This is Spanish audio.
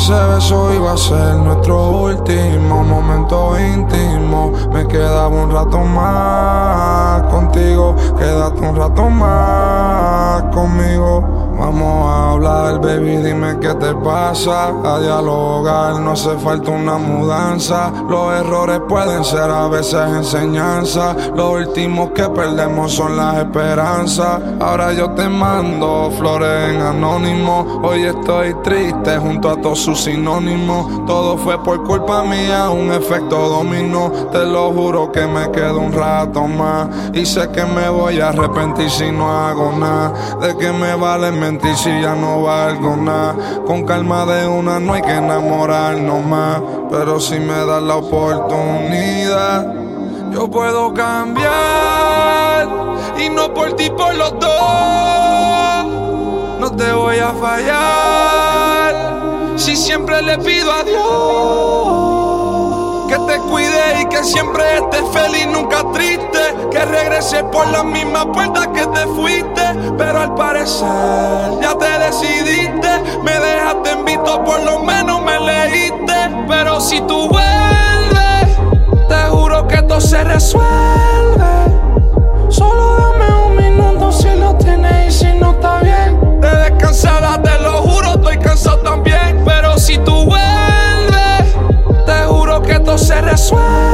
ese beso iba a ser nuestro último momento íntimo. Me quedaba un rato más contigo, quédate un rato más conmigo. Vamos a hablar, baby, dime qué te pasa. A dialogar, no hace falta una mudanza. Los errores pueden ser a veces enseñanza. Los últimos que perdemos son las esperanzas. Ahora yo te mando flores en anónimo. Hoy estoy triste junto a todos sus sinónimos. Todo fue por culpa mía, un efecto dominó. Te lo juro que me quedo un rato más. Y sé que me voy a arrepentir si no hago nada. ¿De qué me vale mentir si ya no valgo nada? Con calma de una no hay que enamorarnos más. Pero si me das la oportunidad, yo puedo cambiar. Y no por ti, por los dos. No te voy a fallar. Si siempre le pido a Dios que te cuide y que siempre estés feliz, nunca triste. Que regreses por la misma puerta que te fuiste. Pero al parecer ya te decidiste. Me dejaste en visto, por lo menos me leíste. Pero si tú vuelves, te juro que todo se resuelve. Solo dame un minuto si lo tienes y si no está bien. De descansada te lo juro, estoy cansado también. Pero si tú vuelves, te juro que todo se resuelve.